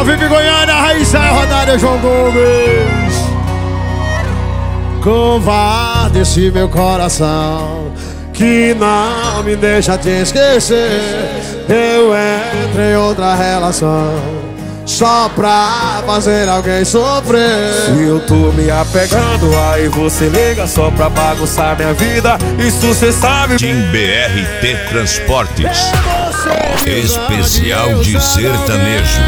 Vive Goiânia, Raíssa Rodada, João Gomes. Covarde esse meu coração que não me deixa te esquecer. Eu entro em outra relação só pra fazer alguém sofrer. Se eu tô me apegando, aí você liga só pra bagunçar minha vida. Isso cê sabe. Tim BRT Transportes, especial de sertanejo.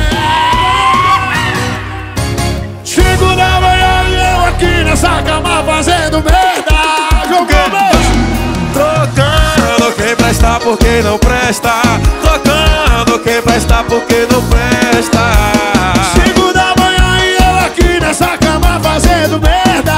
Chego na manhã e eu aqui nessa cama fazendo merda. João Gomes. Trocando quem presta por quem não presta. Trocando quem presta por quem não presta. 5 da manhã e eu aqui nessa cama fazendo merda.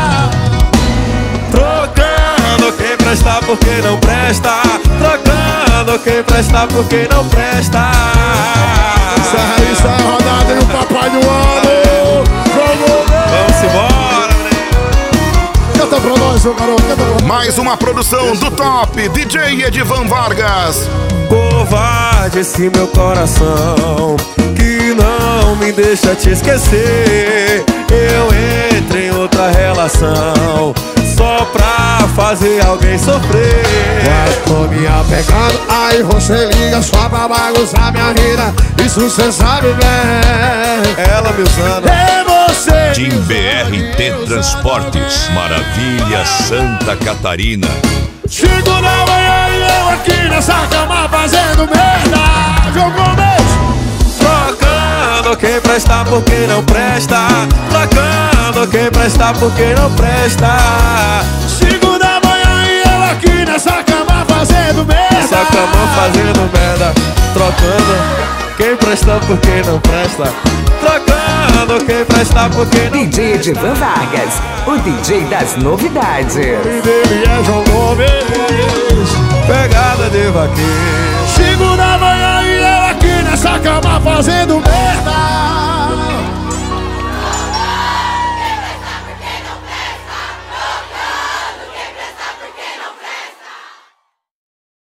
Trocando quem presta por quem não presta. Trocando quem presta por quem não presta. Isso é rodada e o papai do ano. Vamos embora, né? Canta pra nós, meu garoto, canta pra nós. Mais uma produção do top DJ Edivan Vargas. Covarde esse meu coração que não me deixa te esquecer. Eu entro em outra relação só pra fazer alguém sofrer. Mas tô me apegando, aí você liga só pra bagunçar minha vida. Isso cê sabe bem. Ela me usando. É você. Tim BRT Transportes, Maravilha, Santa Catarina. 5 da manhã e eu aqui nessa cama fazendo merda. João Gomes. Trocando quem presta por quem não presta. Trocando quem presta por quem não presta. 5 da manhã e eu aqui nessa cama fazendo merda. Essa cama fazendo merda. Trocando quem presta por quem não presta. Trocando quem presta por quem não presta. DJ Edivan Vargas, o DJ das novidades. E dele é João Gomes. Pegada de vaqueiro. 5 da manhã e eu aqui nessa cama fazendo merda.